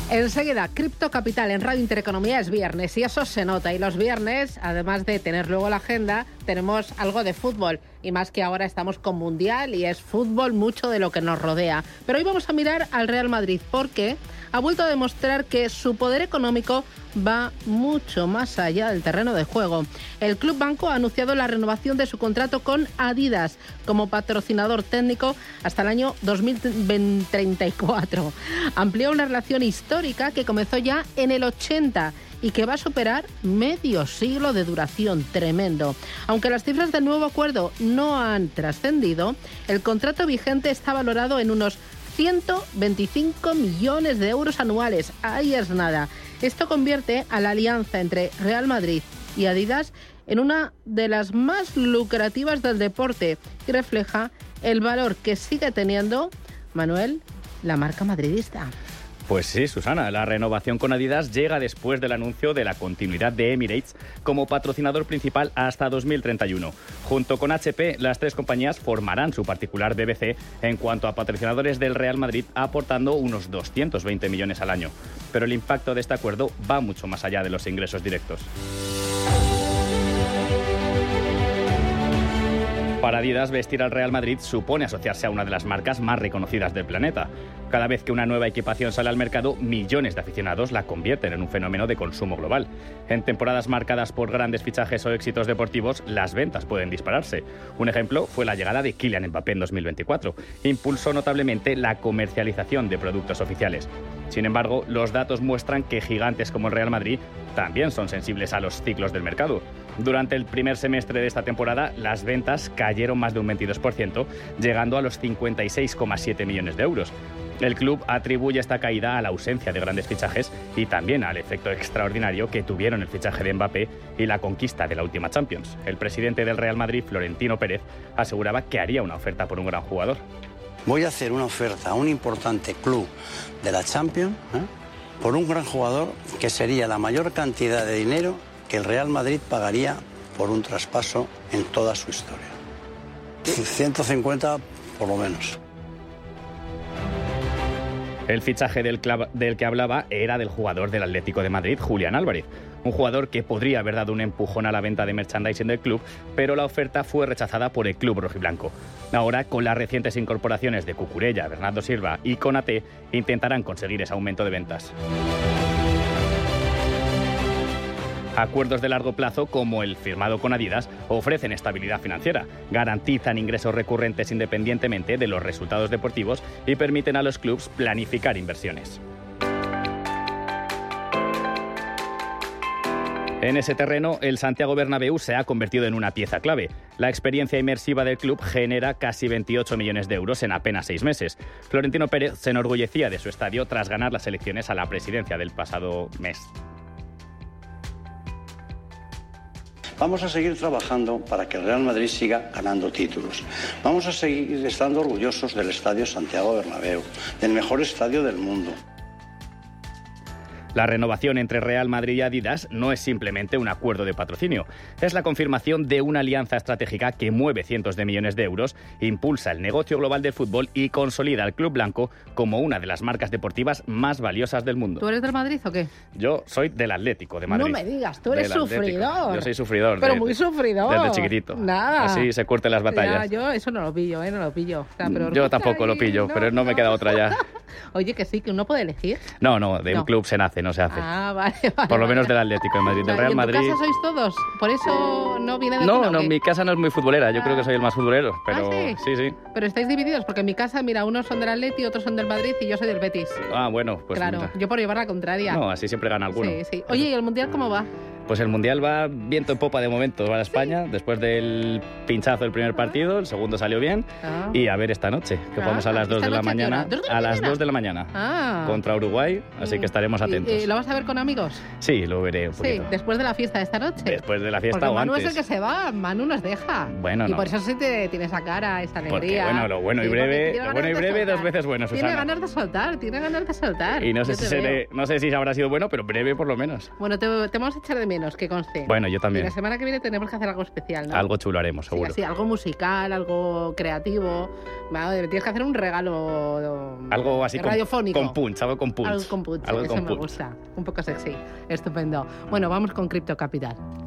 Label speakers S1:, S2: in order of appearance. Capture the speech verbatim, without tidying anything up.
S1: Enseguida, Cripto Capital en Radio Intereconomía. Es viernes y eso se nota. Y los viernes, además de tener luego la agenda, tenemos algo de fútbol. Y más que ahora estamos con Mundial y es fútbol mucho de lo que nos rodea. Pero hoy vamos a mirar al Real Madrid porque ha vuelto a demostrar que su poder económico va mucho más allá del terreno de juego. El Club Banco ha anunciado la renovación de su contrato con Adidas como patrocinador técnico hasta el año dos mil treinta y cuatro. Amplió una relación histórica que comenzó ya en el ochenta y que va a superar medio siglo de duración. Tremendo. Aunque las cifras del nuevo acuerdo no han trascendido, el contrato vigente está valorado en unos ciento veinticinco millones de euros anuales. Ahí es nada. Esto convierte a la alianza entre Real Madrid y Adidas en una de las más lucrativas del deporte y refleja el valor que sigue teniendo, Manuel, la marca madridista.
S2: Pues sí, Susana, la renovación con Adidas llega después del anuncio de la continuidad de Emirates como patrocinador principal hasta dos mil treinta y uno. Junto con H P, las tres compañías formarán su particular B B C en cuanto a patrocinadores del Real Madrid, aportando unos doscientos veinte millones al año. Pero el impacto de este acuerdo va mucho más allá de los ingresos directos. Para Adidas, vestir al Real Madrid supone asociarse a una de las marcas más reconocidas del planeta. Cada vez que una nueva equipación sale al mercado, millones de aficionados la convierten en un fenómeno de consumo global. En temporadas marcadas por grandes fichajes o éxitos deportivos, las ventas pueden dispararse. Un ejemplo fue la llegada de Kylian Mbappé en dos mil veinticuatro. Impulsó notablemente la comercialización de productos oficiales. Sin embargo, los datos muestran que gigantes como el Real Madrid también son sensibles a los ciclos del mercado. Durante el primer semestre de esta temporada, las ventas cayeron más de un veintidós por ciento, llegando a los cincuenta y seis coma siete millones de euros. El club atribuye esta caída a la ausencia de grandes fichajes y también al efecto extraordinario que tuvieron el fichaje de Mbappé y la conquista de la última Champions. El presidente del Real Madrid, Florentino Pérez, aseguraba que haría una oferta por un gran jugador.
S3: Voy a hacer una oferta a un importante club de la Champions, ¿eh? por un gran jugador que sería la mayor cantidad de dinero que el Real Madrid pagaría por un traspaso en toda su historia. ciento cincuenta por lo menos.
S2: El fichaje del, del que hablaba era del jugador del Atlético de Madrid, Julián Álvarez. Un jugador que podría haber dado un empujón a la venta de merchandising del club, pero la oferta fue rechazada por el club rojiblanco. Ahora, con las recientes incorporaciones de Cucurella, Bernardo Silva y Konaté, intentarán conseguir ese aumento de ventas. Acuerdos de largo plazo, como el firmado con Adidas, ofrecen estabilidad financiera, garantizan ingresos recurrentes independientemente de los resultados deportivos y permiten a los clubes planificar inversiones. En ese terreno, el Santiago Bernabéu se ha convertido en una pieza clave. La experiencia inmersiva del club genera casi veintiocho millones de euros en apenas seis meses. Florentino Pérez se enorgullecía de su estadio tras ganar las elecciones a la presidencia del pasado mes.
S3: Vamos a seguir trabajando para que el Real Madrid siga ganando títulos. Vamos a seguir estando orgullosos del Estadio Santiago Bernabéu, del mejor estadio del mundo.
S2: La renovación entre Real Madrid y Adidas no es simplemente un acuerdo de patrocinio. Es la confirmación de una alianza estratégica que mueve cientos de millones de euros, impulsa el negocio global del fútbol y consolida al Club Blanco como una de las marcas deportivas más valiosas del mundo.
S1: ¿Tú eres del Madrid o qué?
S2: Yo soy del Atlético de Madrid.
S1: No me digas, tú eres
S2: del
S1: sufridor.
S2: Atlético. Yo soy sufridor.
S1: Pero
S2: de,
S1: muy sufridor.
S2: Desde chiquitito.
S1: Nada.
S2: Así se curten las batallas.
S1: Ya, yo eso no lo pillo, ¿eh? No lo pillo. O sea, pero
S2: yo tampoco ahí, lo pillo, no, pero no, no me queda otra ya.
S1: Oye, que sí, que uno puede elegir.
S2: No, no, de
S1: no.
S2: un club se nace, no se hace.
S1: Ah, vale, vale.
S2: Por lo menos
S1: vale.
S2: del Atlético de Madrid. Del Real
S1: ¿Y en
S2: Madrid.
S1: tu casa sois todos? ¿Por eso no viene de
S2: No,
S1: cuna,
S2: no, mi casa no es muy futbolera. Yo
S1: ah.
S2: creo que soy el más futbolero. Pero
S1: ¿Ah, sí?
S2: sí, sí.
S1: Pero estáis divididos, porque en mi casa, mira, unos son del Atleti, otros son del Madrid y yo soy del Betis.
S2: Ah, bueno, pues
S1: claro,
S2: mira.
S1: yo por llevar la contraria.
S2: No, así siempre gana alguno.
S1: Sí, sí. Oye, ¿y el Mundial cómo va?
S2: Pues el Mundial va viento en popa de momento. Va a España,
S1: ¿Sí?
S2: Después del pinchazo del primer partido, el segundo salió bien.
S1: Ah.
S2: Y a ver esta noche, que
S1: Ah,
S2: jugamos a las dos de la mañana.
S1: ¿Dos de la
S2: a las
S1: mañana?
S2: dos de la mañana.
S1: Ah.
S2: Contra Uruguay, así que estaremos atentos.
S1: ¿Y, y lo vas a ver con amigos?
S2: Sí, lo veré un
S1: Sí,
S2: poquito.
S1: después de la fiesta de esta noche.
S2: Después de la fiesta
S1: Porque
S2: o
S1: Manu
S2: antes.
S1: es el que se va, Manu nos deja.
S2: Bueno,
S1: y
S2: no.
S1: por eso sí te, tiene esa cara, esa alegría.
S2: Porque, bueno, lo bueno y
S1: Sí,
S2: breve,
S1: porque tiene
S2: lo bueno y
S1: ganas de
S2: breve dos
S1: soltar.
S2: veces bueno, Susana.
S1: Tiene ganas de soltar, tiene ganas de soltar.
S2: Y no sé,
S1: Yo
S2: si
S1: te
S2: seré,
S1: veo.
S2: no sé si habrá sido bueno, pero breve por lo menos.
S1: Bueno, te, te vamos a echar de menos. menos, que conste.
S2: Bueno, yo también.
S1: Y la semana que viene tenemos que hacer algo especial, ¿no?
S2: Algo chulo haremos, seguro.
S1: Sí, así, algo musical, algo creativo. Vale, tienes que hacer un regalo
S2: algo así
S1: radiofónico.
S2: Con, con punch, algo con punch.
S1: Algo con punch,
S2: algo
S1: eso
S2: con
S1: me
S2: punch.
S1: gusta. Un poco sexy. Estupendo. Bueno, vamos con Cripto Capital.